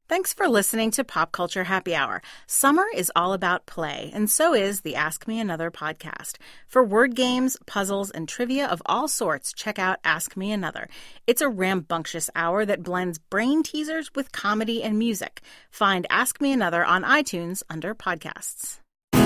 Thanks for listening to Pop Culture Happy Hour. Summer is all about play, and so is the Ask Me Another podcast. For word games, puzzles, and trivia of all sorts, check out Ask Me Another. It's a rambunctious hour that blends brain teasers with comedy and music. Find Ask Me Another on iTunes under podcasts.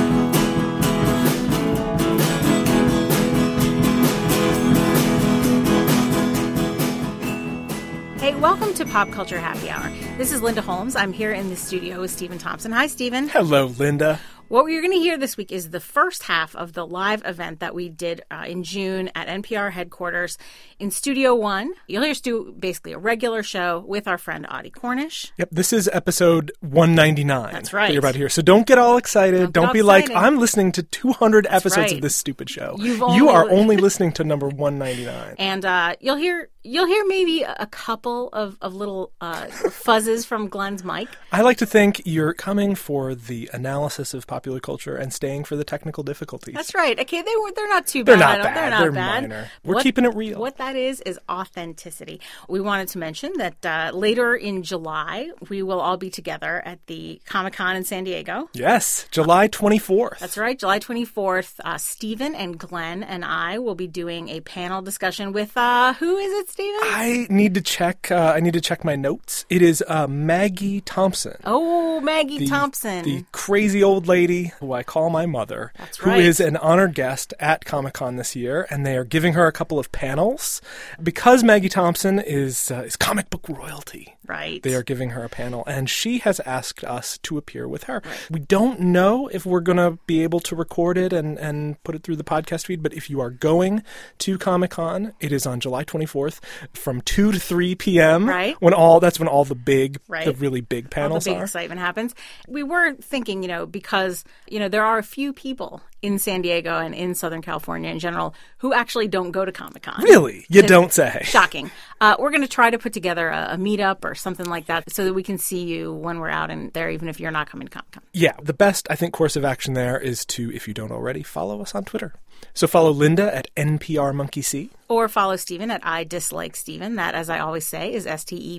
Hey, welcome to Pop Culture Happy Hour. This is Linda Holmes. I'm here in the studio with Stephen Thompson. Hi, Stephen. Hello, Linda. What we're going to hear this week is the first half of the live event that we did in June at NPR headquarters in Studio One. You'll hear us do basically a regular show with our friend Audie Cornish. Yep, this is episode 199. That's right. That you're about to hear. So don't get all excited. Don't be like, I'm listening to 200 episodes of this stupid show. You are only listening to number 199. And you'll hear maybe a couple of little fuzzes from Glenn's mic. I like to think you're coming for the analysis of popular culture and staying for the technical difficulties. That's right. Okay, they're not too bad. They're not bad. Minor. We're keeping it real. What that is authenticity. We wanted to mention that later in July, we will all be together at the Comic-Con in San Diego. Yes, July 24th. That's right, July 24th. Stephen and Glenn and I will be doing a panel discussion with, who is it, Stephen? I need to check my notes. It is Maggie Thompson. Oh, Maggie Thompson. The crazy old lady who I call my mother. That's right. Who is an honored guest at Comic-Con this year, and they are giving her a couple of panels. Because Maggie Thompson is comic book royalty. Right. They are giving her a panel, and she has asked us to appear with her. Right. We don't know if we're going to be able to record it and put it through the podcast feed, but if you are going to Comic-Con, it is on July 24th from 2 to 3 p.m. Right. That's when all the really big panels all the big excitement happens. We were thinking, because, there are a few people in San Diego and in Southern California in general who actually don't go to Comic-Con. Really? You don't say. Shocking. We're going to try to put together a meetup or something like that so that we can see you when we're out in there, even if you're not coming to Comic-Con. Yeah. The best, I think, course of action there is to, if you don't already, follow us on Twitter. So follow Linda at NPRMonkeyC. Or follow Stephen at I Dislike Stephen. That, as I always say, is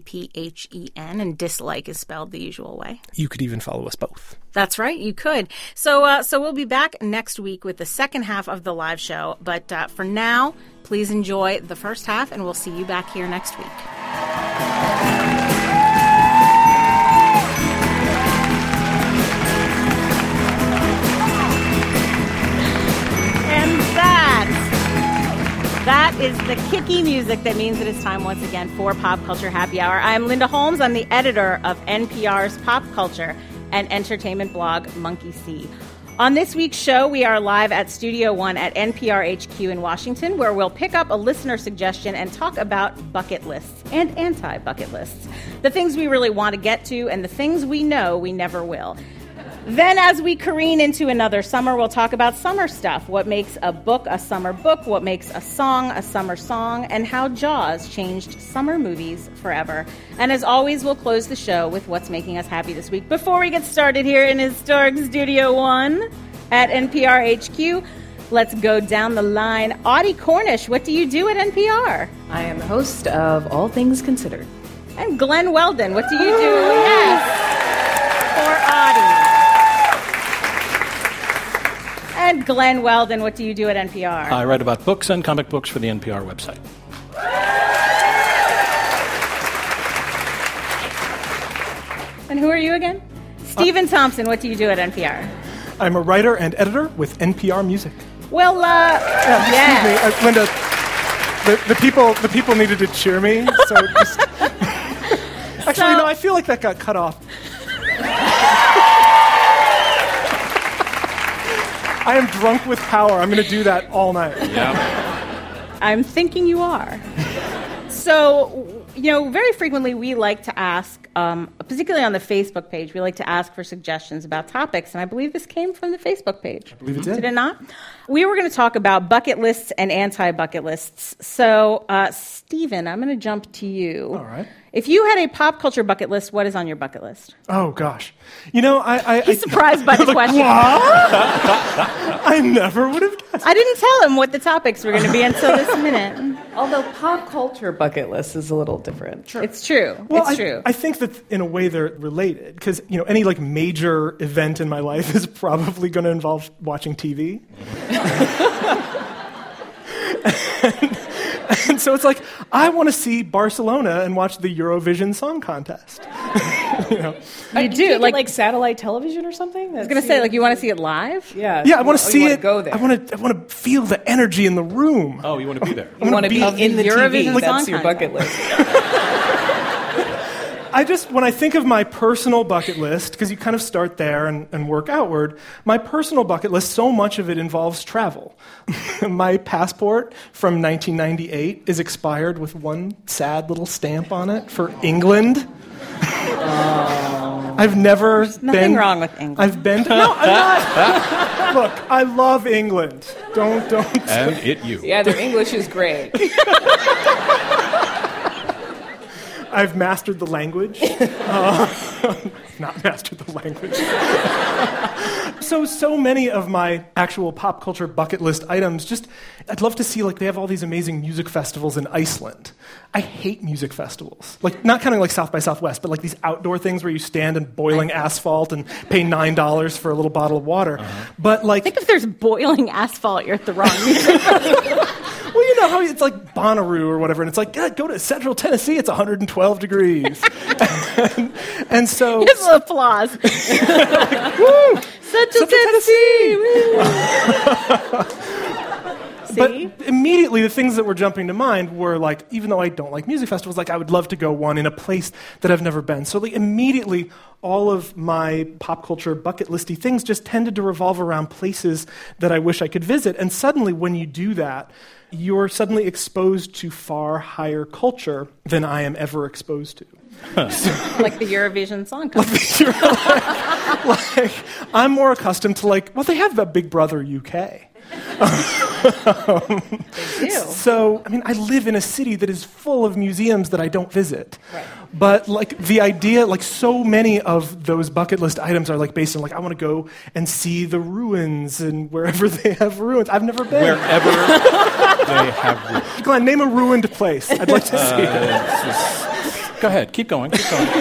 STEPHEN, and dislike is spelled the usual way. You could even follow us both. That's right, you could. So we'll be back next week with the second half of the live show. But for now, please enjoy the first half, and we'll see you back here next week. That is the kicky music that means that it's time once again for Pop Culture Happy Hour. I'm Linda Holmes. I'm the editor of NPR's Pop Culture and Entertainment blog, Monkey See. On this week's show, we are live at Studio One at NPR HQ in Washington, where we'll pick up a listener suggestion and talk about bucket lists and anti-bucket lists. The things we really want to get to and the things we know we never will. Then as we careen into another summer, we'll talk about summer stuff. What makes a book a summer book? What makes a song a summer song? And how Jaws changed summer movies forever. And as always, we'll close the show with what's making us happy this week. Before we get started here in historic Studio One at NPR HQ, let's go down the line. Audie Cornish, what do you do at NPR? I am the host of All Things Considered. And Glenn Weldon, what do you do? Yes, for Audie. And Glenn Weldon, what do you do at NPR? I write about books and comic books for the NPR website. And who are you again? Stephen Thompson, what do you do at NPR? I'm a writer and editor with NPR Music. Well, yeah. Excuse me, Linda, the people needed to cheer me, so just... Actually, no, I feel like that got cut off. I am drunk with power. I'm going to do that all night. Yeah. I'm thinking you are. So, very frequently we like to ask, particularly on the Facebook page, we like to ask for suggestions about topics, and I believe this came from the Facebook page. I believe it did. Did it not? We were going to talk about bucket lists and anti-bucket lists. So, Stephen, I'm going to jump to you. All right. If you had a pop culture bucket list, what is on your bucket list? Oh, gosh. He's surprised by the question. What? I never would have guessed. I didn't tell him what the topics were going to be until this minute. Although pop culture bucket list is a little different. Sure. It's true. Well, it's true. I think that in a way they're related because any like major event in my life is probably going to involve watching TV. And so it's like I want to see Barcelona and watch the Eurovision Song Contest. You do like satellite television or something. I was going to say, like, you want to see it live? Yeah. Yeah, I want to see it. Go there. I want to feel the energy in the room. Oh, you want to be there? You want to be in the Eurovision TV. Song That's your bucket list. When I think of my personal bucket list, because you kind of start there and work outward, my personal bucket list, so much of it involves travel. My passport from 1998 is expired with one sad little stamp on it for England. I've never been... Nothing wrong with England. I've been... No, I'm not. Look, I love England. Don't... And you. Yeah, their English is great. I've mastered the language. Not mastered the language. So many of my actual pop culture bucket list items, I'd love to see, like, they have all these amazing music festivals in Iceland. I hate music festivals. Like, not counting like South by Southwest, but like these outdoor things where you stand in boiling asphalt and pay $9 for a little bottle of water. Uh-huh. But like... I think if there's boiling asphalt, you're at the wrong music festival. Well, you know how it's like Bonnaroo or whatever, and it's like, go to Central Tennessee, it's 112 degrees. and so... Just applause. Woo! Central Tennessee! But immediately the things that were jumping to mind were like, even though I don't like music festivals, like I would love to go one in a place that I've never been. So like immediately all of my pop culture bucket listy things just tended to revolve around places that I wish I could visit. And suddenly when you do that, you're suddenly exposed to far higher culture than I am ever exposed to. Like the Eurovision Song Contest. Like, I'm more accustomed to they have the Big Brother UK. They do. So, I mean, I live in a city that is full of museums that I don't visit. Right. But, the idea, so many of those bucket list items are, based on, I want to go and see the ruins and wherever they have ruins. I've never been. Wherever they have ruins. Glenn, name a ruined place. I'd like to see it. Go ahead. Keep going.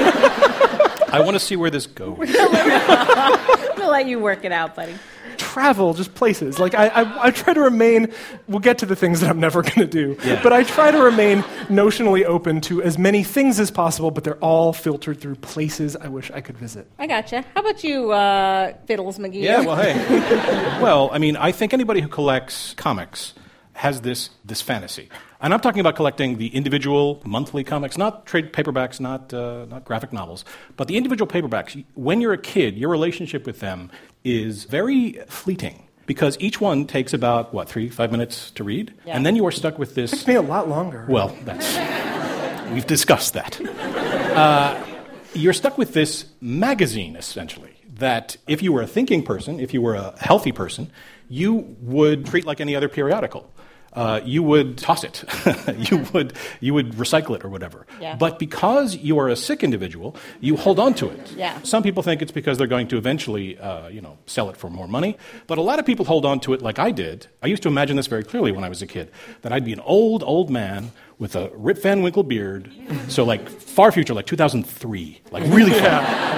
I want to see where this goes. I'm going to let you work it out, buddy. Travel, just places. I try to remain, we'll get to the things that I'm never going to do, but I try to remain notionally open to as many things as possible, but they're all filtered through places I wish I could visit. I gotcha. How about you, Fiddles McGee? Yeah, well, hey. Well, I mean, I think anybody who collects comics has this fantasy. And I'm talking about collecting the individual monthly comics, not trade paperbacks, not graphic novels, but the individual paperbacks. When you're a kid, your relationship with them is very fleeting because each one takes about, 3-5 minutes to read? Yeah. And then you are stuck with this... It takes me a lot longer. Well, we've discussed that. You're stuck with this magazine, essentially, that if you were a thinking person, if you were a healthy person, you would treat like any other periodical. You would toss it. you would recycle it or whatever. Yeah. But because you are a sick individual, you hold on to it. Yeah. Some people think it's because they're going to eventually, sell it for more money. But a lot of people hold on to it like I did. I used to imagine this very clearly when I was a kid, that I'd be an old man with a Rip Van Winkle beard. So far future, 2003, really far.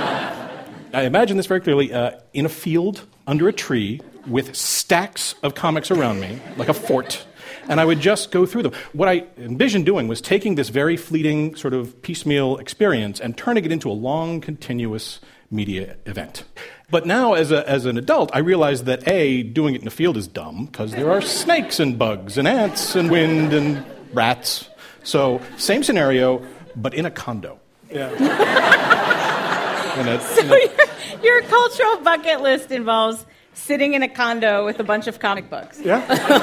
I imagine this very clearly in a field under a tree with stacks of comics around me, like a fort. And I would just go through them. What I envisioned doing was taking this very fleeting sort of piecemeal experience and turning it into a long, continuous media event. But now, as an adult, I realize that, A, doing it in a field is dumb, because there are snakes and bugs and ants and wind and rats. So, same scenario, but in a condo. Yeah. Your cultural bucket list involves sitting in a condo with a bunch of comic books. Yeah.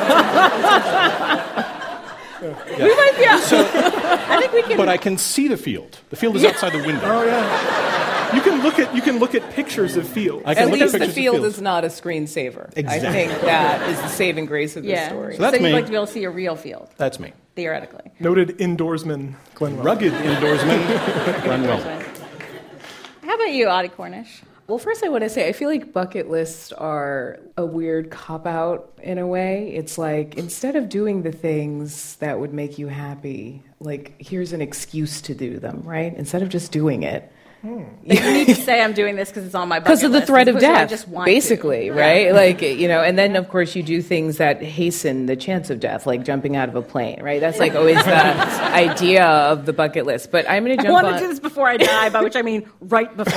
We might be out. I think we can. But I can see the field. The field is outside the window. Oh yeah. You can look at pictures of fields. I can At look least at the pictures of field fields. is not a screensaver. Exactly. I think that is the saving grace of the story. So that's you'd me. like to be able to see a real field, That's me. theoretically. Noted indoorsman Glenn Wells. Rugged indoorsman, Glenn Wells. How about you, Audie Cornish? Well, first I want to say, I feel like bucket lists are a weird cop-out in a way. It's like, instead of doing the things that would make you happy, like, here's an excuse to do them, right? Instead of just doing it. You need to say I'm doing this because it's on my bucket list. Because of the threat of death, I just want basically, to. right? Yeah. Like, and then, of course, you do things that hasten the chance of death, like jumping out of a plane, right? That's, like, always the idea of the bucket list. But I'm going to jump on... I want to do this before I die, by which I mean right before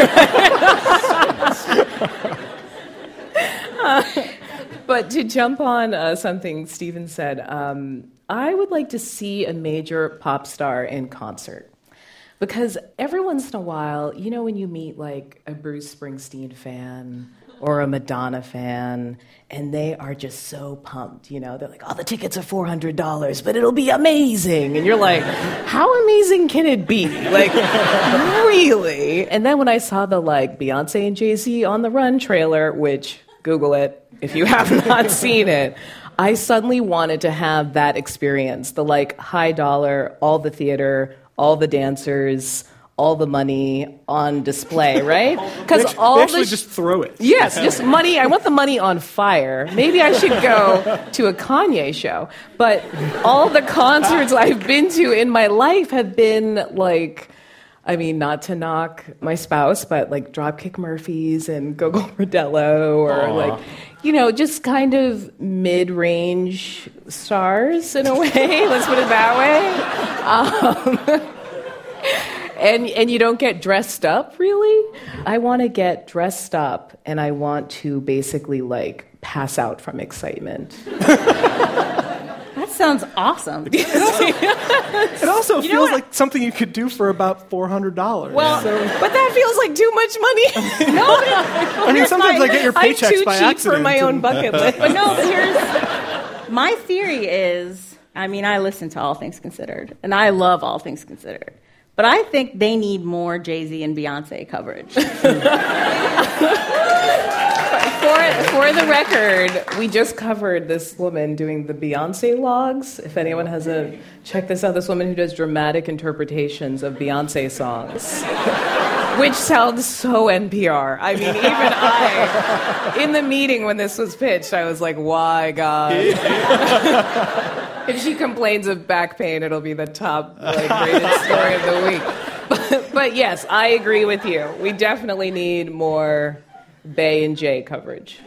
I die. But to jump on something Stephen said, I would like to see a major pop star in concert. Because every once in a while, when you meet like a Bruce Springsteen fan or a Madonna fan, and they are just so pumped, they're like, the tickets are $400, but it'll be amazing. And you're like, how amazing can it be? Like, really? And then when I saw the Beyonce and Jay-Z on the Run trailer, which, Google it if you have not seen it, I suddenly wanted to have that experience, the high dollar, all the theater, all the dancers, all the money on display, right? Because all actually just throw it. Yes, just money. I want the money on fire. Maybe I should go to a Kanye show. But all the concerts I've been to in my life have been not to knock my spouse, but Dropkick Murphys and Gogo Bordello, or just kind of mid-range stars in a way. Let's put it that way. And you don't get dressed up, really. I want to get dressed up, and I want to basically pass out from excitement. That sounds awesome. It also feels like something you could do for about $400. Well, but that feels like too much money. Sometimes I get your paychecks by accident. I'm too cheap for my own bucket list. But no, here's my theory is, I listen to All Things Considered, and I love All Things Considered. But I think they need more Jay-Z and Beyonce coverage. For the record, we just covered this woman doing the Beyonce logs. If anyone hasn't checked this out, this woman who does dramatic interpretations of Beyonce songs, which sounds so NPR. Even I, in the meeting when this was pitched, I was like, why, God? If she complains of back pain, it'll be the top rated story of the week. But yes, I agree with you. We definitely need more Bay and Jay coverage.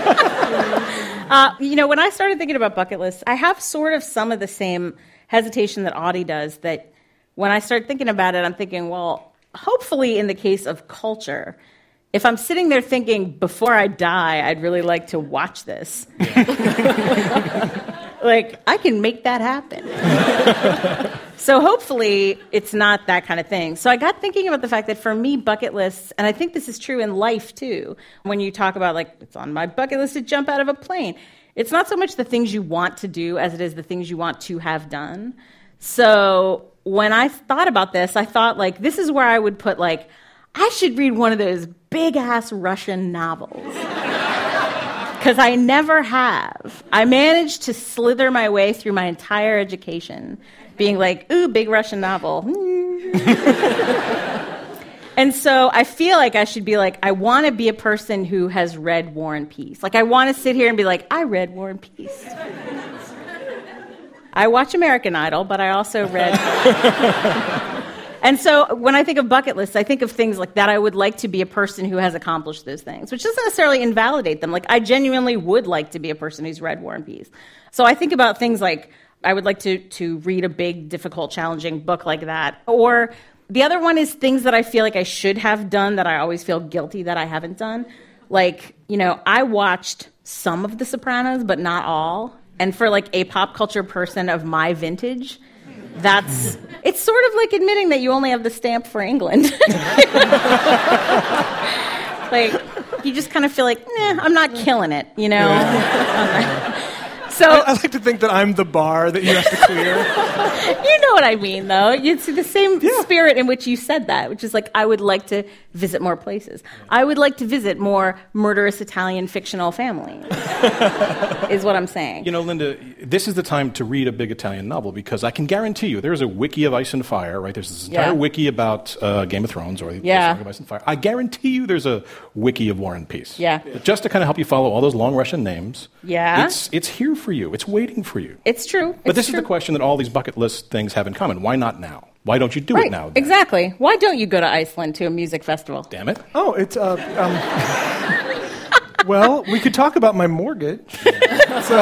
When I started thinking about bucket lists, I have sort of some of the same hesitation that Audie does, that when I start thinking about it, I'm thinking, well, hopefully in the case of culture, if I'm sitting there thinking, before I die, I'd really like to watch this. I can make that happen. So hopefully it's not that kind of thing. So I got thinking about the fact that for me, bucket lists, and I think this is true in life too, when you talk about it's on my bucket list to jump out of a plane, it's not so much the things you want to do as it is the things you want to have done. So when I thought about this, I thought this is where I would put I should read one of those big-ass Russian novels. Because I never have. I managed to slither my way through my entire education, being ooh, big Russian novel. And so I feel like I should be I want to be a person who has read War and Peace. I want to sit here and be I read War and Peace. I watch American Idol, but I also read... And so when I think of bucket lists, I think of things like that. I would like to be a person who has accomplished those things, which doesn't necessarily invalidate them. I genuinely would like to be a person who's read War and Peace. So I think about things I would like to read a big, difficult, challenging book like that. Or the other one is things that I feel like I should have done that I always feel guilty that I haven't done. I watched some of The Sopranos, but not all. And for a pop culture person of my vintage, it's sort of like admitting that you only have the stamp for England. You just kind of feel I'm not killing it, So I like to think that I'm the bar that you have to clear. you know what I mean, though. It's the same spirit in which you said that, which is like, I would like to visit more places. I would like to visit more murderous Italian fictional families, is what I'm saying. You know, Linda, this is the time to read a big Italian novel because I can guarantee you there's a wiki of Ice and Fire, right? There's this entire wiki about Game of Thrones or the Song of Ice and Fire. I guarantee you there's a wiki of War and Peace. Yeah. Just to kind of help you follow all those long Russian names. Yeah. It's here for you. It's waiting for you. It's true. But this is the question that all these bucket list things have in common. Why not now? Why don't you do it now? Then? Exactly. Why don't you go to Iceland to a music festival? Damn it. Oh, it's well, we could talk about my mortgage. So,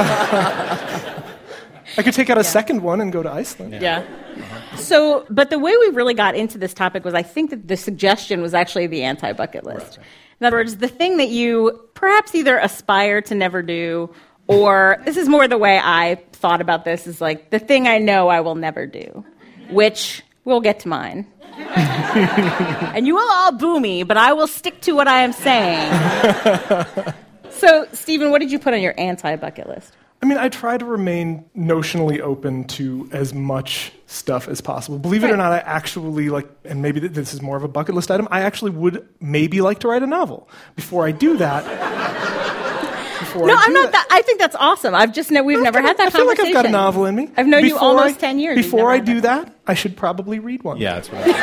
I could take out a second one and go to Iceland. Yeah. So, but the way we really got into this topic was I think that the suggestion was actually the anti-bucket list. Right. In other words, the thing that you perhaps either aspire to never do, or this is more the way I thought about this, is like the thing I know I will never do, which we'll get to mine. And you will all boo me, but I will stick to what I am saying. So, Stephen, what did you put on your anti-bucket list? I mean, I try to remain notionally open to as much stuff as possible. Believe it or not, I actually like, and maybe this is more of a bucket list item, I actually would maybe like to write a novel. Before I do that... I'm not that. I think that's awesome. We've never had that conversation. I feel like I've got a novel in me. I've known you almost 10 years. Before I do that, I should probably read one. Yeah, that's right.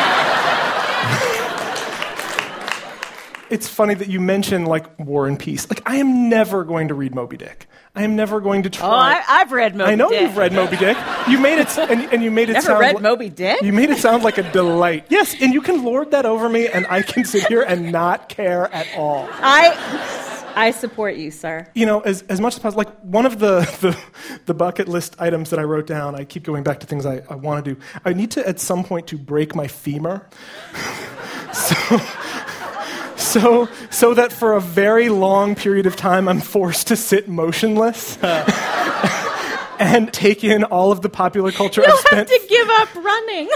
It's funny that you mention, like, War and Peace. Like, I am never going to read Moby Dick. I am never going to try. Oh, I've read Moby Dick. I know you've read Moby Dick. You made it, and you made it never sound... Never read Moby Dick? You made it sound like a delight. Yes, and you can lord that over me, and I can sit here and not care at all. I support you, sir. You know, as much as possible, like one of the bucket list items that I wrote down, I keep going back to things I want to do. I need to, at some point, to break my femur. So that for a very long period of time, I'm forced to sit motionless and take in all of the popular culture I've spent. You'll have to give up running.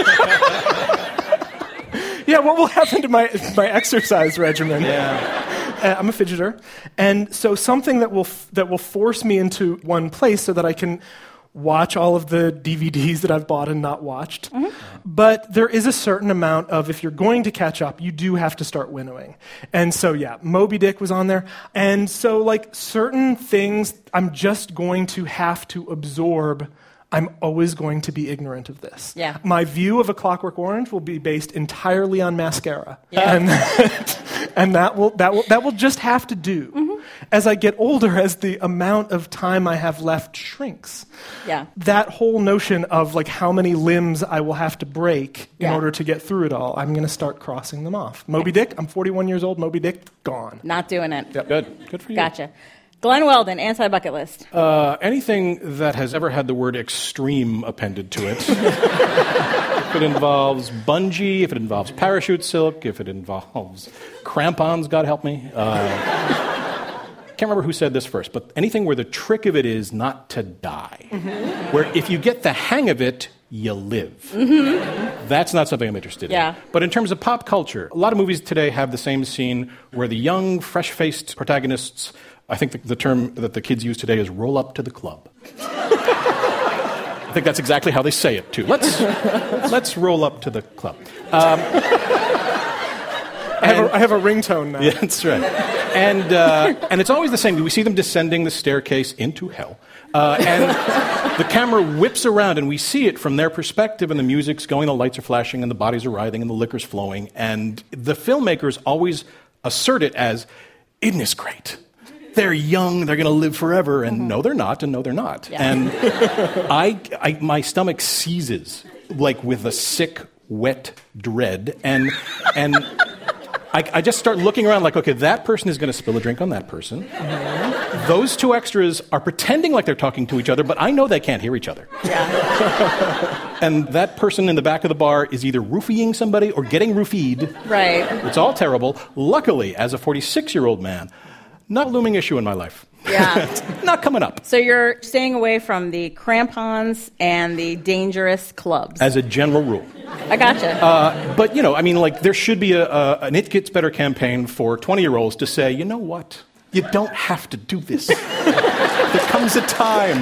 Yeah, what will happen to my exercise regimen? Yeah. I'm a fidgeter, and so something that will force me into one place so that I can watch all of the DVDs that I've bought and not watched. Mm-hmm. But there is a certain amount of, if you're going to catch up, you do have to start winnowing. And so, yeah, Moby Dick was on there. And so, like, certain things I'm just going to have to absorb. I'm always going to be ignorant of this. Yeah. My view of A Clockwork Orange will be based entirely on mascara. Yeah. And that will just have to do. Mm-hmm. As I get older, as the amount of time I have left shrinks. Yeah. That whole notion of like how many limbs I will have to break in order to get through it all, I'm going to start crossing them off. Moby Dick, I'm 41 years old, Moby Dick, gone. Not doing it. Yep. Good for you. Gotcha. Glenn Weldon, anti-bucket list. Anything that has ever had the word extreme appended to it. If it involves bungee, if it involves parachute silk, if it involves crampons, God help me. Can't remember who said this first, but anything where the trick of it is not to die. Mm-hmm. Where if you get the hang of it, you live. Mm-hmm. That's not something I'm interested in. But in terms of pop culture, a lot of movies today have the same scene where the young, fresh-faced protagonists, I think the term that the kids use today is roll up to the club. I think that's exactly how they say it, too. Let's roll up to the club. I have a ringtone now. Yeah, that's right. And it's always the same. We see them descending the staircase into hell. And the camera whips around, and we see it from their perspective, and the music's going, the lights are flashing, and the bodies are writhing, and the liquor's flowing. And the filmmakers always assert it as, isn't this great? They're young, they're going to live forever, and no, they're not, and no, they're not. Yeah. And my stomach seizes, like with a sick, wet dread, and I just start looking around like, okay, that person is going to spill a drink on that person. Mm-hmm. Those two extras are pretending like they're talking to each other, but I know they can't hear each other. Yeah. And that person in the back of the bar is either roofieing somebody or getting roofied. Right. It's all terrible. Luckily, as a 46-year-old man, not a looming issue in my life. Yeah. Not coming up. So you're staying away from the crampons and the dangerous clubs. As a general rule. I gotcha. But, you know, I mean, like, there should be an It Gets Better campaign for 20-year-olds to say, you know what? You don't have to do this. There comes a time.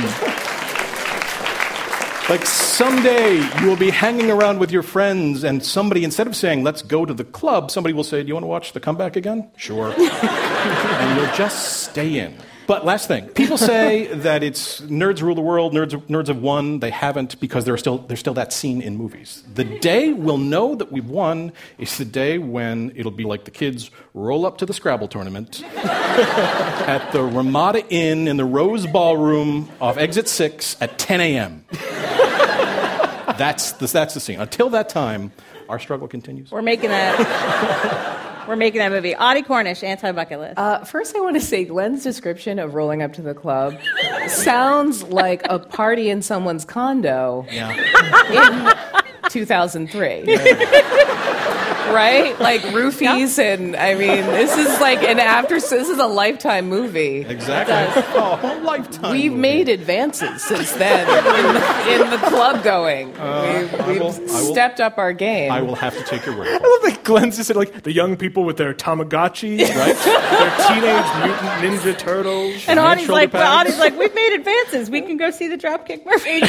Like someday you will be hanging around with your friends and somebody, instead of saying, let's go to the club, somebody will say, do you want to watch The Comeback again? Sure. And you'll just stay in. But last thing, people say that it's nerds rule the world, nerds have won. They haven't, because there's still that scene in movies. The day we'll know that we've won is the day when it'll be like the kids roll up to the Scrabble tournament at the Ramada Inn in the Rose Ballroom off Exit 6 at 10 a.m. That's the scene. Until that time, our struggle continues. We're making that movie. Audie Cornish, anti-bucket list. First, I want to say Glenn's description of rolling up to the club sounds like a party in someone's condo in 2003. Right? Like roofies, and I mean, this is like this is a Lifetime movie. Exactly. Oh, a Lifetime We've movie. made advances since then in the club going. We've stepped up our game. I will have to take your word for I it. love that Glenn's just said, like, the young people with their Tamagotchis, right? Their Teenage Mutant Ninja Turtles. And Giant shoulder pads. Audie's like, we've made advances. We can go see the Dropkick Murphys.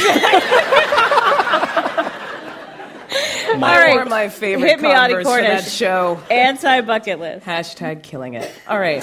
All right. Or my favorite Hit me, Audie Converse for Cornish. that show. Anti-bucket list. # killing it. All right.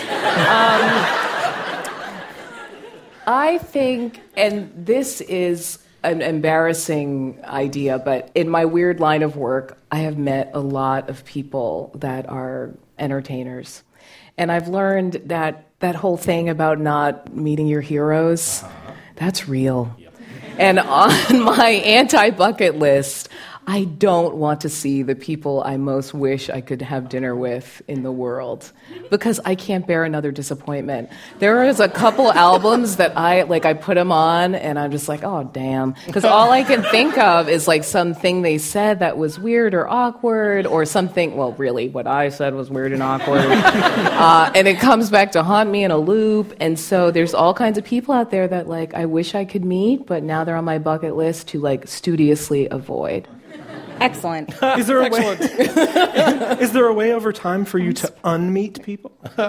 I think, and this is an embarrassing idea, but in my weird line of work, I have met a lot of people that are entertainers. And I've learned that whole thing about not meeting your heroes, that's real. Yep. And on my anti-bucket list, I don't want to see the people I most wish I could have dinner with in the world, because I can't bear another disappointment. There is a couple albums that I put them on and I'm just like, oh, damn. Because all I can think of is like something they said that was weird or awkward, or something, well, really what I said was weird and awkward. And it comes back to haunt me in a loop. And so there's all kinds of people out there that like I wish I could meet, but now they're on my bucket list to like studiously avoid. Excellent. Is there a way? Is there a way over time for you to unmeet people?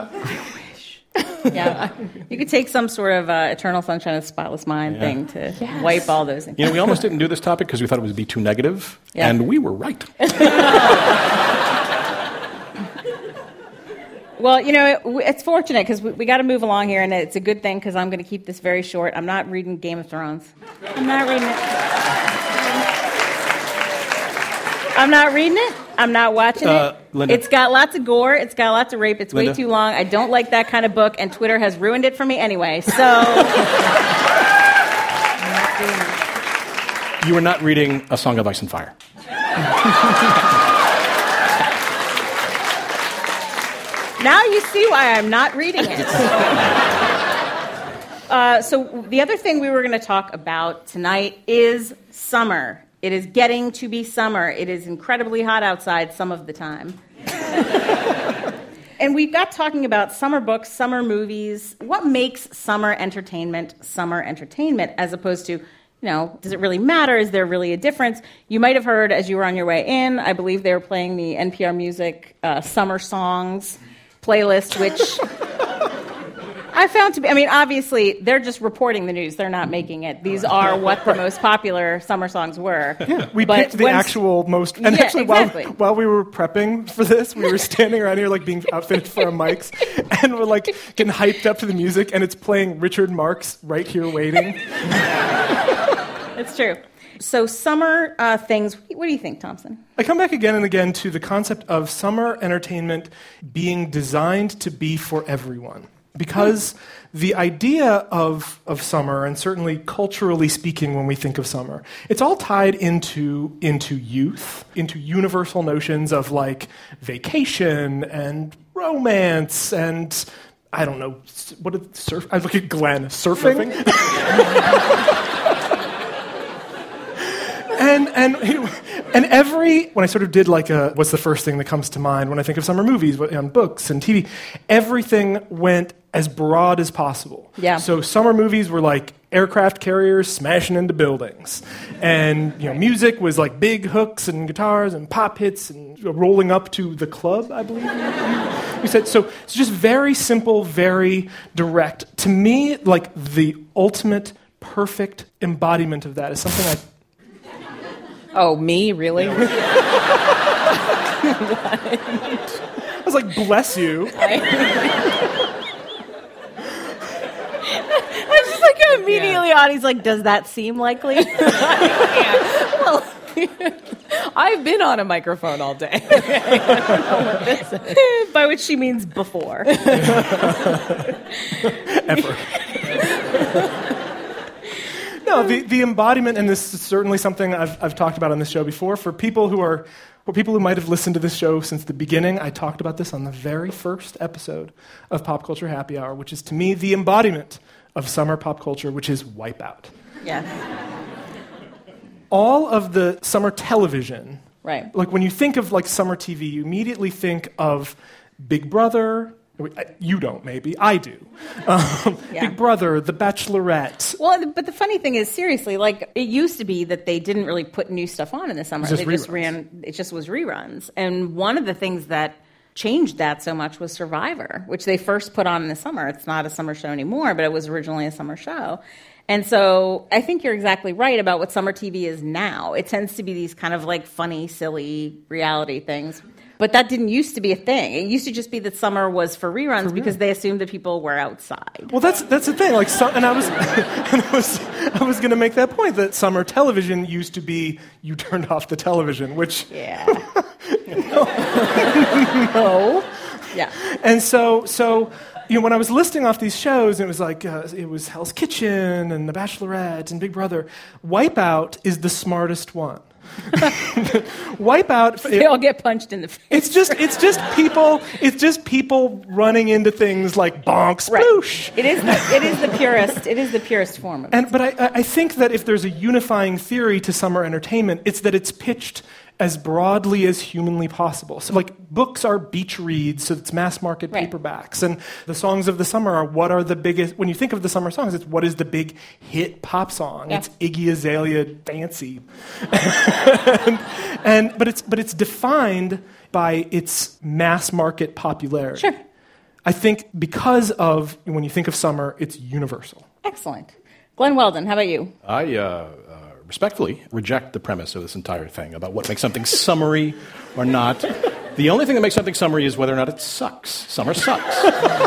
Yeah. You could take some sort of Eternal Sunshine of the Spotless Mind thing to wipe all those in. You know, we almost didn't do this topic because we thought it would be too negative, and we were right. Well, you know, it's fortunate because we got to move along here, and it's a good thing because I'm going to keep this very short. I'm not reading Game of Thrones. I'm not reading it. I'm not watching it. Linda. It's got lots of gore. It's got lots of rape. It's Linda. way too long. I don't like that kind of book, and Twitter has ruined it for me anyway. So You are not reading A Song of Ice and Fire. now you see why I'm not reading it. So the other thing we were going to talk about tonight is summer. It is getting to be summer. It is incredibly hot outside some of the time. And we got talking about summer books, summer movies. What makes summer entertainment, as opposed to, you know, does it really matter? Is there really a difference? You might have heard as you were on your way in, I believe they were playing the NPR Music Summer Songs playlist, which I found to be, I mean, obviously, they're just reporting the news. They're not making it. These are what the most popular summer songs were. Yeah, we picked the actual most... And actually, exactly. while we were prepping for this, we were standing around here, like, being outfitted for our mics, and we're, like, getting hyped up to the music, and it's playing Richard Marx, Right Here Waiting. It's true. So summer things, what do you think, Thompson? I come back again and again to the concept of summer entertainment being designed to be for everyone. Because the idea of summer, and certainly culturally speaking when we think of summer, it's all tied into youth, into universal notions of like vacation and romance and, I don't know, what is surf? I look at Glenn, surfing? And when I sort of did like what's the first thing that comes to mind when I think of summer movies, books and TV, everything went as broad as possible. Yeah. So summer movies were like aircraft carriers smashing into buildings. And music was like big hooks and guitars and pop hits and rolling up to the club, I believe you said. So it's just very simple, very direct. To me, like the ultimate perfect embodiment of that is something I... Oh, me? Really? I was like, bless you. I was just like immediately on. He's like, does that seem likely? Well, I've been on a microphone all day. I don't know what this is. By which she means before. Ever. No, the embodiment, and this is certainly something I've talked about on this show before, for people who might have listened to this show since the beginning, I talked about this on the very first episode of Pop Culture Happy Hour, which is to me the embodiment of summer pop culture, which is Wipeout. Yes. All of the summer television, Right. like when you think of like summer TV, you immediately think of Big Brother. You don't, maybe. I do. Big Brother, The Bachelorette. Well, but the funny thing is, seriously, like it used to be that they didn't really put new stuff on in the summer. It just was reruns. And one of the things that changed that so much was Survivor, which they first put on in the summer. It's not a summer show anymore, but it was originally a summer show. And so I think you're exactly right about what summer TV is now. It tends to be these kind of like funny, silly reality things. But that didn't used to be a thing. It used to just be that summer was for reruns because they assumed that people were outside. Well, that's the thing. Like, and I was going to make that point that summer television used to be you turned off the television, which no. Yeah. And so when I was listing off these shows, it was like it was Hell's Kitchen and The Bachelorette and Big Brother. Wipeout is the smartest one. Wipeout. They all get punched in the face. It's just people running into things like bonk sploosh. Right. It is the purest. It is the purest form of it. But I think that if there's a unifying theory to summer entertainment, it's that it's pitched as broadly as humanly possible. So, like, books are beach reads, so it's mass market paperbacks. And the songs of the summer are what are the biggest... When you think of the summer songs, it's what is the big hit pop song? Yeah. It's Iggy Azalea, Fancy. But it's defined by its mass market popularity. Sure. I think because of, when you think of summer, it's universal. Excellent. Glenn Weldon, how about you? I respectfully reject the premise of this entire thing about what makes something summery or not. The only thing that makes something summery is whether or not it sucks. Summer sucks.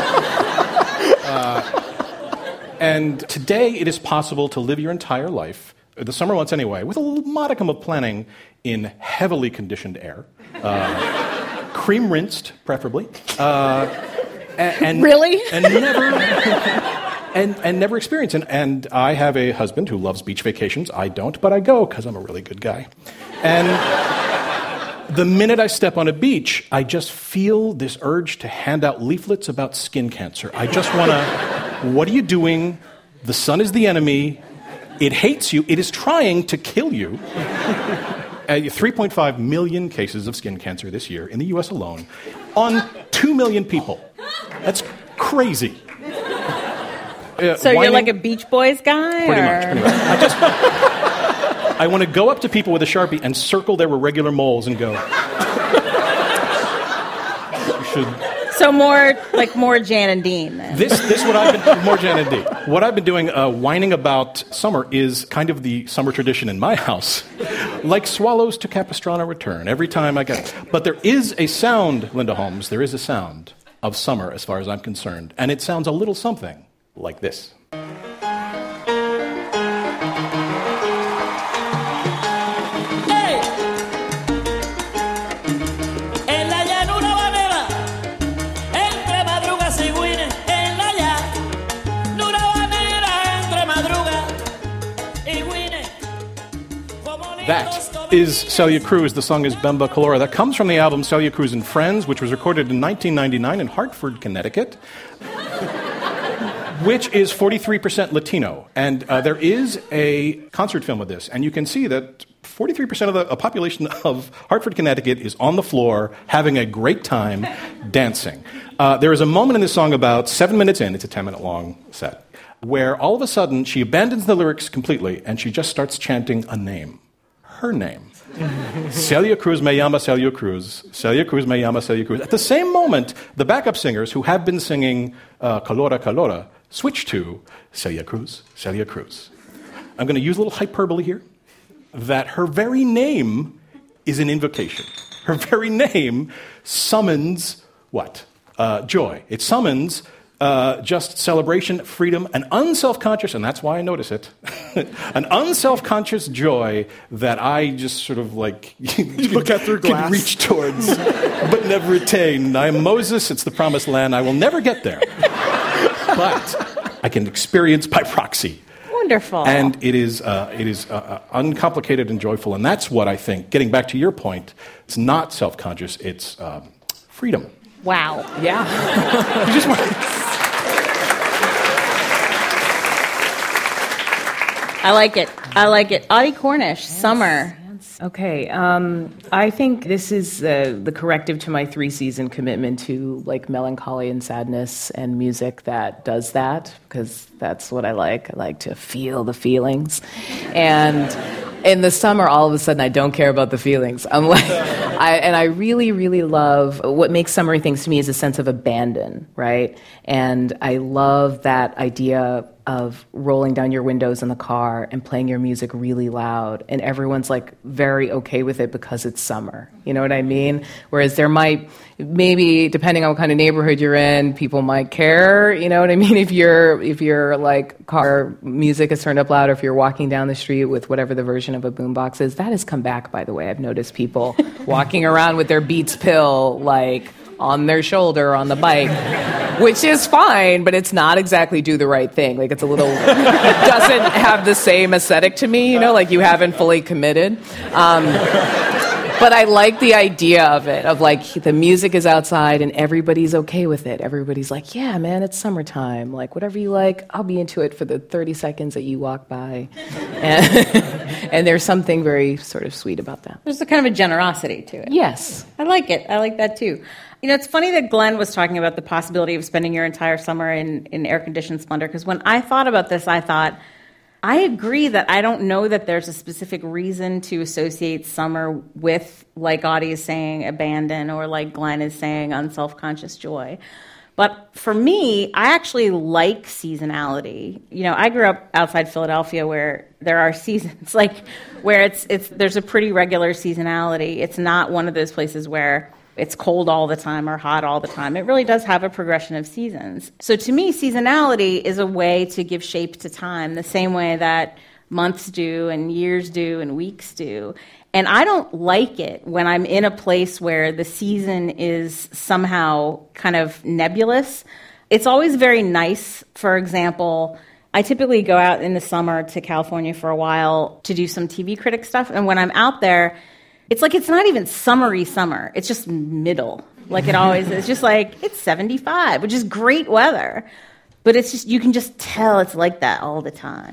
And today it is possible to live your entire life, the summer months anyway, with a little modicum of planning in heavily conditioned air. Cream rinsed, preferably. And really? And never... And never experience it. And I have a husband who loves beach vacations. I don't, but I go because I'm a really good guy. And the minute I step on a beach, I just feel this urge to hand out leaflets about skin cancer. I just want to, what are you doing? The sun is the enemy. It hates you. It is trying to kill you. 3.5 million cases of skin cancer this year in the U.S. alone on 2 million people. That's crazy. So you're like a Beach Boys guy? Pretty much. I want to go up to people with a Sharpie and circle their irregular moles and go. You should. So more Jan and Dean then. This what I've been more Jan and Dean. What I've been doing, whining about summer, is kind of the summer tradition in my house. Like swallows to Capistrano return every time I get. But there is a sound, Linda Holmes. There is a sound of summer, as far as I'm concerned, and it sounds a little something like this. That is Celia Cruz. The song is Bemba Colora. That comes from the album Celia Cruz and Friends, which was recorded in 1999 in Hartford, Connecticut, which is 43% Latino. And there is a concert film of this, and you can see that 43% of the population of Hartford, Connecticut is on the floor having a great time dancing. There is a moment in this song about 7 minutes in, it's a 10-minute long set, where all of a sudden she abandons the lyrics completely and she just starts chanting a name. Her name. Celia Cruz me llama Celia Cruz. Celia Cruz me llama Celia Cruz. At the same moment, the backup singers who have been singing Calora, Calora switch to Celia Cruz, Celia Cruz. I'm going to use a little hyperbole here, that her very name is an invocation. Her very name summons what? Joy. It summons just celebration, freedom, an unself-conscious, and that's why I notice it, an unself-conscious joy that I just sort of like look at through glass, can reach towards, but never attain. I am Moses, it's the promised land, I will never get there. But I can experience by proxy. Wonderful. And it is uncomplicated and joyful, and that's what I think, getting back to your point, it's not self-conscious, it's freedom. Wow. Yeah. You just want... I like it. Audie Cornish, yes. Summer. Okay, I think this is the corrective to my 3-season commitment to like melancholy and sadness and music that does that, because that's what I like. I like to feel the feelings. And in the summer, all of a sudden, I don't care about the feelings. I'm like, I really, really love what makes summery things to me is a sense of abandon, right? And I love that idea of rolling down your windows in the car and playing your music really loud, and everyone's like very okay with it because it's summer. You know what I mean? Whereas there might, maybe depending on what kind of neighborhood you're in, people might care. You know what I mean? If your like car music is turned up loud, or if you're walking down the street with whatever the version of a boombox is, that has come back. By the way, I've noticed people walking around with their Beats pill like on their shoulder on the bike, which is fine, but it's not exactly do the right thing. Like it's a little, doesn't have the same aesthetic to me, you know, like you haven't fully committed. But I like the idea of it, of like the music is outside and everybody's okay with it. Everybody's like, yeah, man, it's summertime. Like whatever you like, I'll be into it for the 30 seconds that you walk by. And there's something very sort of sweet about that. There's a kind of a generosity to it. Yes. I like it. I like that too. You know, it's funny that Glenn was talking about the possibility of spending your entire summer in air-conditioned splendor, because when I thought about this, I thought, I agree that I don't know that there's a specific reason to associate summer with, like Audie is saying, abandon, or like Glenn is saying, unself-conscious joy. But for me, I actually like seasonality. You know, I grew up outside Philadelphia where there are seasons, like where there's a pretty regular seasonality. It's not one of those places where it's cold all the time or hot all the time. It really does have a progression of seasons. So to me, seasonality is a way to give shape to time, the same way that months do and years do and weeks do. And I don't like it when I'm in a place where the season is somehow kind of nebulous. It's always very nice. For example, I typically go out in the summer to California for a while to do some TV critic stuff. And when I'm out there, it's like it's not even summery summer. It's just middle, like it always is. It's just like, it's 75, which is great weather. But it's just, you can just tell it's like that all the time.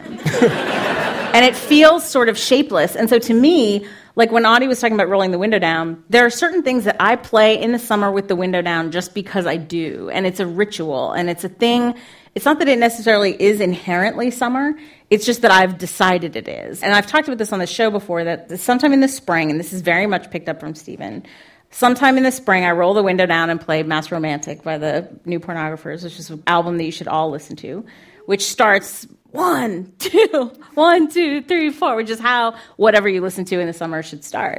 And it feels sort of shapeless. And so to me, like when Audie was talking about rolling the window down, there are certain things that I play in the summer with the window down just because I do. And it's a ritual. And it's a thing. It's not that it necessarily is inherently summer. It's just that I've decided it is. And I've talked about this on the show before, that sometime in the spring, and this is very much picked up from Stephen, sometime in the spring I roll the window down and play Mass Romantic by the New Pornographers, which is an album that you should all listen to, which starts 1, 2, 1, 2, 3, 4, which is how whatever you listen to in the summer should start.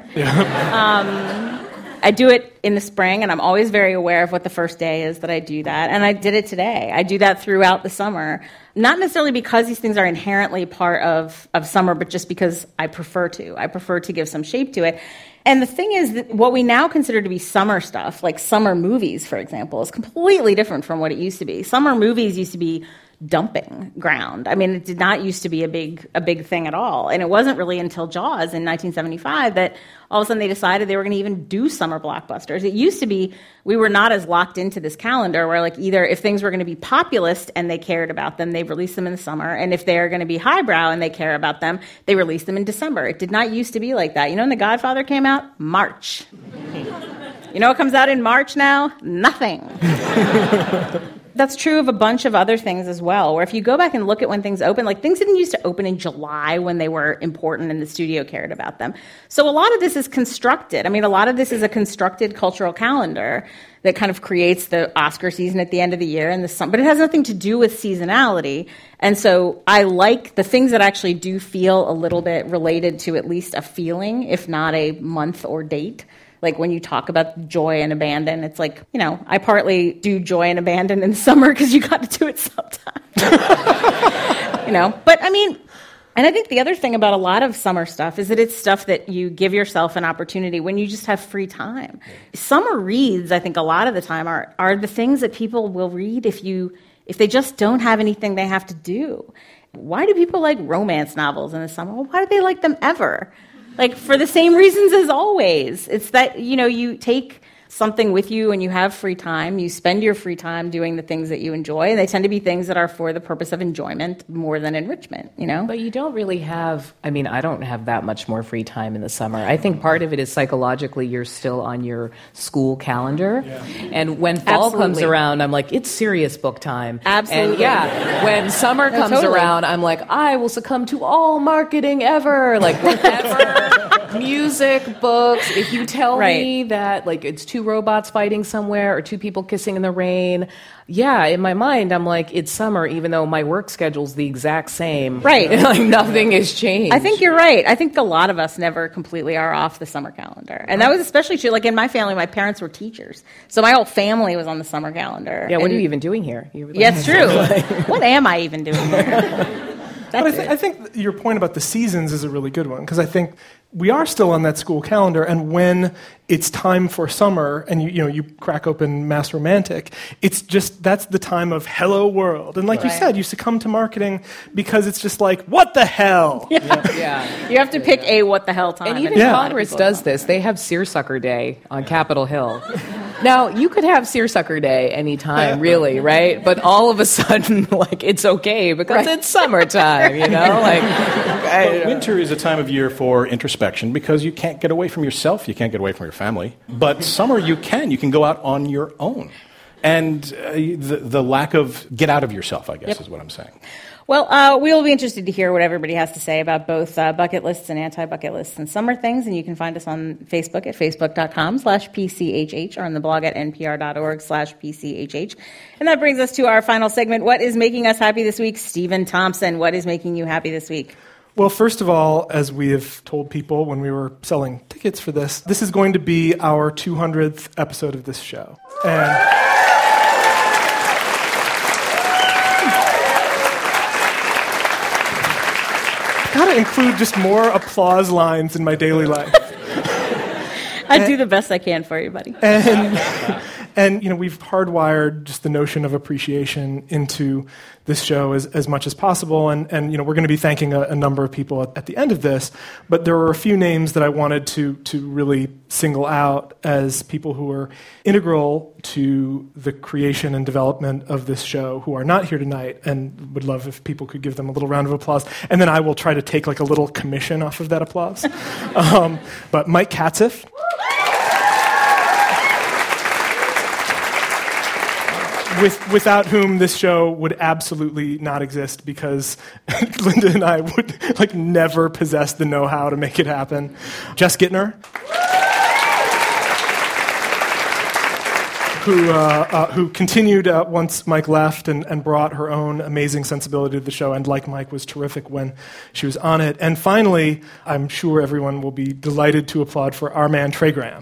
Yeah. I do it in the spring, and I'm always very aware of what the first day is that I do that. And I did it today. I do that throughout the summer, not necessarily because these things are inherently part of summer, but just because I prefer to. I prefer to give some shape to it. And the thing is that what we now consider to be summer stuff, like summer movies, for example, is completely different from what it used to be. Summer movies used to be dumping ground. I mean, it did not used to be a big thing at all. And it wasn't really until Jaws in 1975 that all of a sudden they decided they were going to even do summer blockbusters. It used to be we were not as locked into this calendar where, like, either if things were going to be populist and they cared about them, they released them in the summer. And if they're going to be highbrow and they care about them, they released them in December. It did not used to be like that. You know when The Godfather came out? March. You know what comes out in March now? Nothing. that's true of a bunch of other things as well, where if you go back and look at when things open, like things didn't used to open in July when they were important and the studio cared about them. So a lot of this is constructed. I mean, a lot of this is a constructed cultural calendar that kind of creates the Oscar season at the end of the year and the summer, but it has nothing to do with seasonality. And so I like the things that actually do feel a little bit related to at least a feeling, if not a month or date. Like when you talk about joy and abandon, it's like, you know, I partly do joy and abandon in the summer because you got to do it sometime. You know, but I mean, and I think the other thing about a lot of summer stuff is that it's stuff that you give yourself an opportunity when you just have free time. Summer reads, I think a lot of the time, are the things that people will read if they just don't have anything they have to do. Why do people like romance novels in the summer? Well, why do they like them ever? Like, for the same reasons as always. It's that, you know, you take something with you and you have free time. You spend your free time doing the things that you enjoy, and they tend to be things that are for the purpose of enjoyment more than enrichment, you know? But you don't really have, I mean, I don't have that much more free time in the summer. I think part of it is psychologically you're still on your school calendar. Yeah. And when fall comes around, I'm like, it's serious book time. Absolutely. And when summer comes around, I'm like, I will succumb to all marketing ever. Like, whatever, music, books. If you tell me that, like, it's two robots fighting somewhere or two people kissing in the rain, yeah, in my mind, I'm like, it's summer, even though my work schedule's the exact same. Right. Like, nothing has changed. I think you're right. I think a lot of us never completely are off the summer calendar. And that was especially true. Like, in my family, my parents were teachers. So my whole family was on the summer calendar. Yeah, what are you even doing here? Yeah, it's true. What am I even doing here? But I think your point about the seasons is a really good one, because I think we are still on that school calendar, and when it's time for summer and you crack open Mass Romantic, it's just, that's the time of hello world. And like you said, you succumb to marketing because it's just like, what the hell? Yeah. You have to pick a what the hell time. And even Congress does this. They have Seersucker Day on Capitol Hill. Now, you could have Seersucker Day anytime, really, right? But all of a sudden, like, it's okay because it's summertime, you know? Like, winter is a time of year for introspection because you can't get away from yourself, you can't get away from your family. But summer, you can go out on your own. And the lack of get out of yourself, I guess, is what I'm saying. Well, we will be interested to hear what everybody has to say about both bucket lists and anti-bucket lists and summer things. And you can find us on Facebook at facebook.com/PCHH or on the blog at npr.org/PCHH. And that brings us to our final segment. What is making us happy this week? Stephen Thompson, what is making you happy this week? Well, first of all, as we have told people when we were selling tickets for this is going to be our 200th episode of this show. And gotta include just more applause lines in my daily life. I do the best I can for you, buddy. And we've hardwired just the notion of appreciation into this show as much as possible. And we're going to be thanking a number of people at the end of this. But there were a few names that I wanted to really single out as people who are integral to the creation and development of this show, who are not here tonight, and would love if people could give them a little round of applause. And then I will try to take like a little commission off of that applause. But Mike Katzeff. Without whom this show would absolutely not exist, because Linda and I would never possess the know-how to make it happen. Jess Gittner, who continued once Mike left and brought her own amazing sensibility to the show, and like Mike was terrific when she was on it. And finally, I'm sure everyone will be delighted to applaud for our man Trey Graham.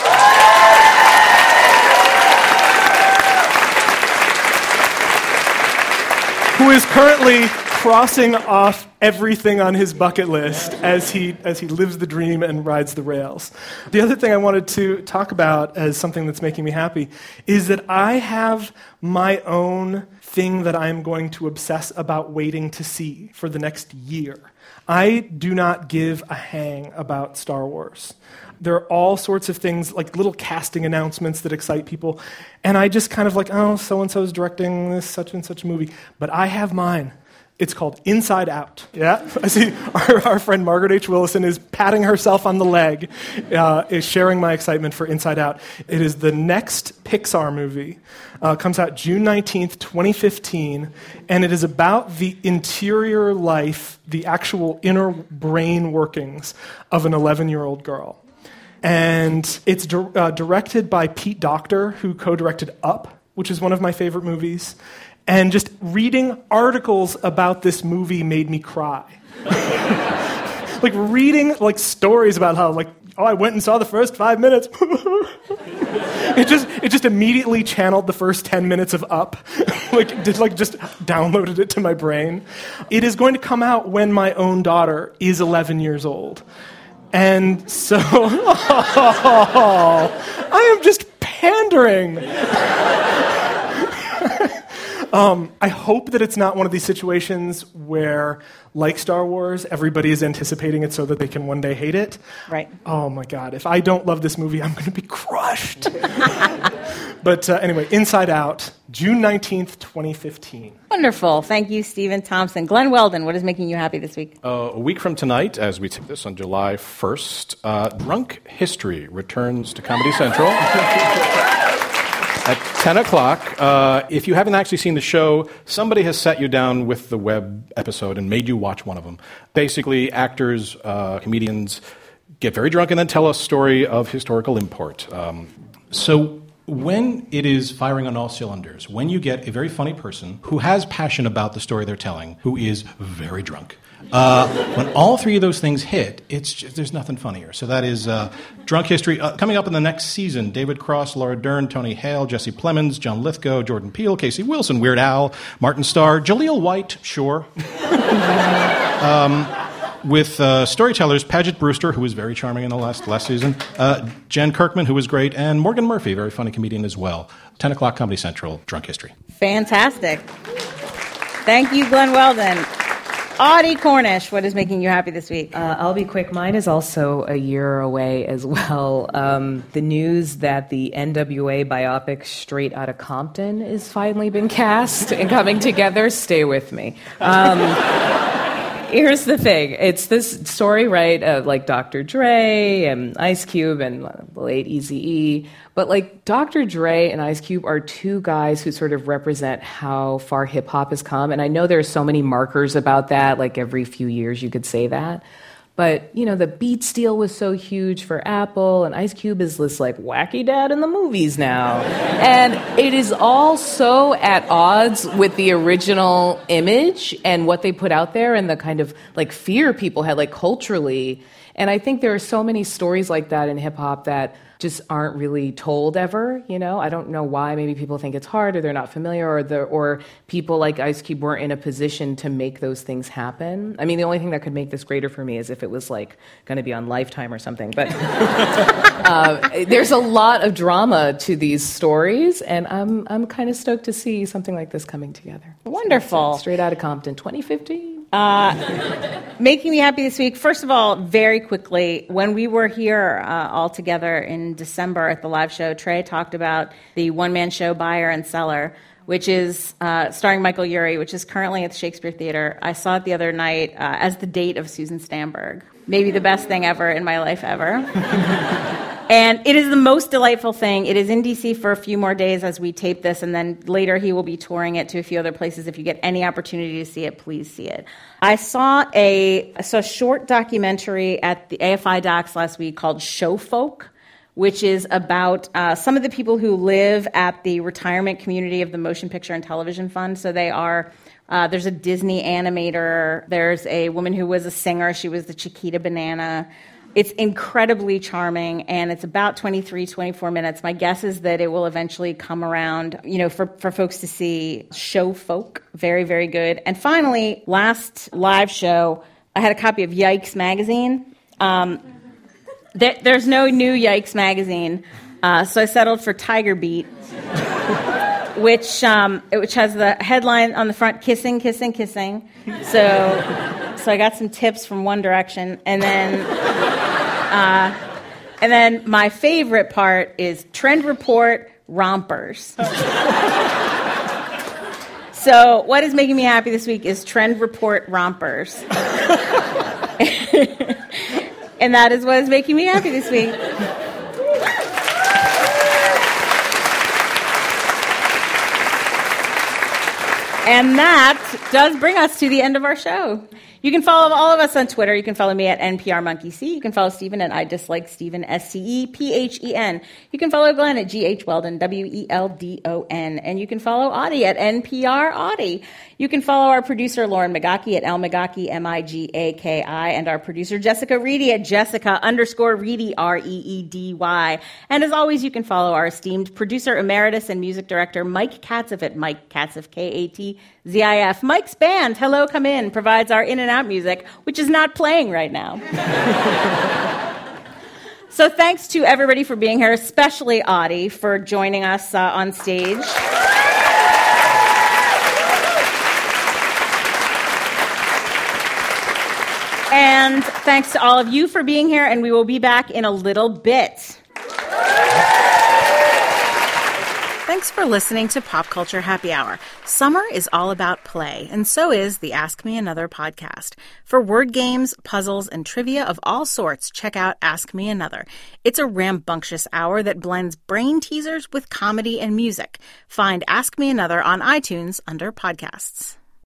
Who is currently crossing off everything on his bucket list as he lives the dream and rides the rails. The other thing I wanted to talk about as something that's making me happy is that I have my own thing that I'm going to obsess about waiting to see for the next year. I do not give a hang about Star Wars. There are all sorts of things, like little casting announcements that excite people, and I just kind of like, oh, so-and-so's directing this such and such movie. But I have mine, It's called Inside Out. Yeah, I see our friend Margaret H. Willison is patting herself on the leg, is sharing my excitement for Inside Out. It is the next Pixar movie. Comes out June 19th, 2015, and it is about the interior life, the actual inner brain workings of an 11-year-old girl. And it's directed by Pete Docter, who co-directed Up, which is one of my favorite movies. And just reading articles about this movie made me cry. Like reading stories about how I went and saw the first 5 minutes. It just immediately channeled the first 10 minutes of Up. Just downloaded it to my brain. It is going to come out when my own daughter is 11 years old. And so I am just pandering. I hope that it's not one of these situations where, like Star Wars, everybody is anticipating it so that they can one day hate it. Right. Oh, my God. If I don't love this movie, I'm going to be crushed. But anyway, Inside Out, June 19th, 2015. Wonderful. Thank you, Stephen Thompson. Glenn Weldon, what is making you happy this week? A week from tonight, as we take this on July 1st, Drunk History returns to Comedy Central. At 10 o'clock, if you haven't actually seen the show, somebody has sat you down with the web episode and made you watch one of them. Basically, actors, comedians get very drunk and then tell a story of historical import. So when it is firing on all cylinders, when you get a very funny person who has passion about the story they're telling, who is very drunk, when all three of those things hit, there's nothing funnier. So that is Drunk History. Coming up in the next season, David Cross, Laura Dern, Tony Hale, Jesse Plemons, John Lithgow, Jordan Peele, Casey Wilson, Weird Al, Martin Starr, Jaleel White, sure. With storytellers Paget Brewster, who was very charming in the last season, Jen Kirkman, who was great, and Morgan Murphy, very funny comedian as well. 10 o'clock, Comedy Central, Drunk History. Fantastic. Thank you, Glenn Weldon. Audie Cornish, what is making you happy this week? I'll be quick. Mine is also a year away as well. The news that the NWA biopic Straight Outta Compton is finally been cast and coming together. Stay with me. Here's the thing. It's this story, right, of Dr. Dre and Ice Cube and the late Eazy-E. But Dr. Dre and Ice Cube are two guys who sort of represent how far hip hop has come. And I know there are so many markers about that. Every few years you could say that. But, the Beats deal was so huge for Apple, and Ice Cube is this, wacky dad in the movies now. And it is all so at odds with the original image and what they put out there and the kind of, fear people had, culturally. And I think there are so many stories like that in hip-hop that just aren't really told ever, I don't know why. Maybe people think it's hard or they're not familiar or people like Ice Cube weren't in a position to make those things happen. I mean, the only thing that could make this greater for me is if it was going to be on Lifetime or something. But there's a lot of drama to these stories, and I'm kind of stoked to see something like this coming together. Wonderful. So Straight Outta Compton, 2015. Making me happy this week. First of all, very quickly, when we were here all together in December at the live show, Trey talked about the one-man show Buyer and Seller, which is starring Michael Urie, which is currently at the Shakespeare Theater. I saw it the other night as the date of Susan Stamberg. Maybe the best thing ever in my life ever. And it is the most delightful thing. It is in D.C. for a few more days as we tape this, and then later he will be touring it to a few other places. If you get any opportunity to see it, please see it. I saw a short documentary at the AFI Docs last week called Show Folk, which is about some of the people who live at the retirement community of the Motion Picture and Television Fund. So they are... there's a Disney animator. There's a woman who was a singer. She was the Chiquita Banana. It's incredibly charming, and it's about 24 minutes. My guess is that it will eventually come around, for folks to see. Show Folk, very, very good. And finally, last live show, I had a copy of Yikes magazine. There's no new Yikes magazine, so I settled for Tiger Beat, which has the headline on the front, "Kissing, Kissing, Kissing." So I got some tips from One Direction, and then my favorite part is Trend Report Rompers. So what is making me happy this week is Trend Report rompers. And that is what is making me happy this week. And that does bring us to the end of our show. You can follow all of us on Twitter. You can follow me at NPRMonkeyC. You can follow Stephen at I Dislike Stephen, SCEPHEN. You can follow Glenn at GH Weldon, WELDON. And you can follow Audie at NPR Audie. You can follow our producer Lauren Magaki at L Magaki, MIGAKI, and our producer Jessica Reedy at Jessica_Reedy, REEDY. And as always, you can follow our esteemed producer emeritus and music director Mike Katzif at Mike Katzif, KATZIF. Mike's band, Hello Come In, provides our in and out music, which is not playing right now. So thanks to everybody for being here, especially Audie for joining us on stage. And thanks to all of you for being here, and we will be back in a little bit. Thanks for listening to Pop Culture Happy Hour. Summer is all about play, and so is the Ask Me Another podcast. For word games, puzzles, and trivia of all sorts, check out Ask Me Another. It's a rambunctious hour that blends brain teasers with comedy and music. Find Ask Me Another on iTunes under podcasts.